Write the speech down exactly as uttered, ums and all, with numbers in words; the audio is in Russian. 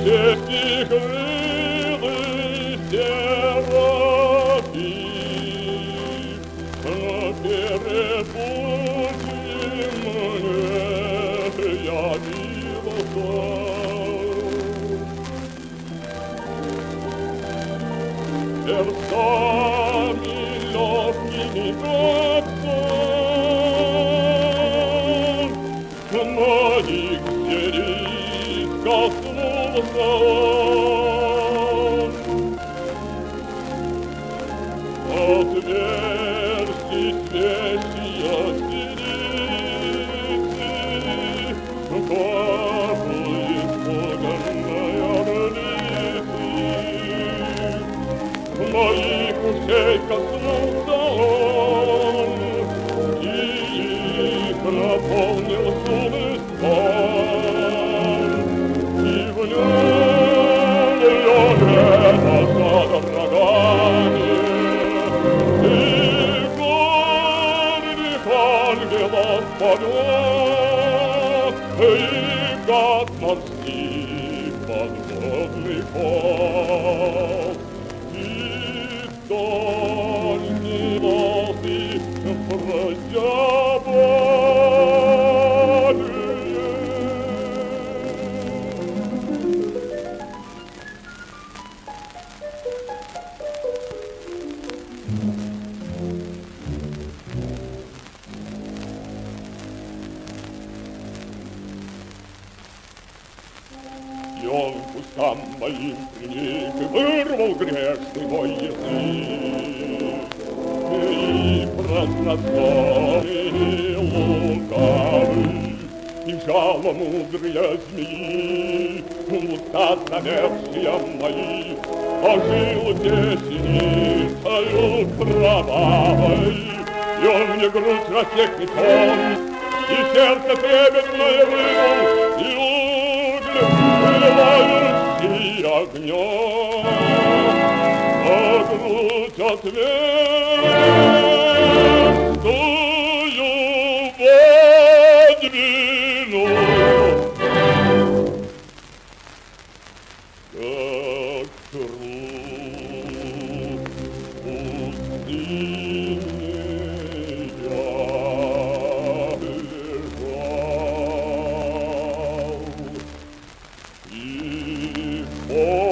Этих крылых серафим, но перед Божьим мне явился. Сердцами легкими грацом моих сердец коснулся он. Отверсти свечья синицы, каплет погонная ролицы. Моих ушей коснулся он, и их наполнил сумный стон. И в нем лежала содрогание, и горных ангелов полет, и гад морских подводных вод. Дальние волны прозябали. И он к устам моим приник и вырвал грешный мой язык. И празднозорный лукавый, и жало мудрые змеи, уста замерзшие мои, ожил десницею кровавой. И он мне грудь рассекнет он, и сердце трепетное вынул, и пылающий огнем, а грудь отверстую выдвинул, как труп пустыни я лежал. Oh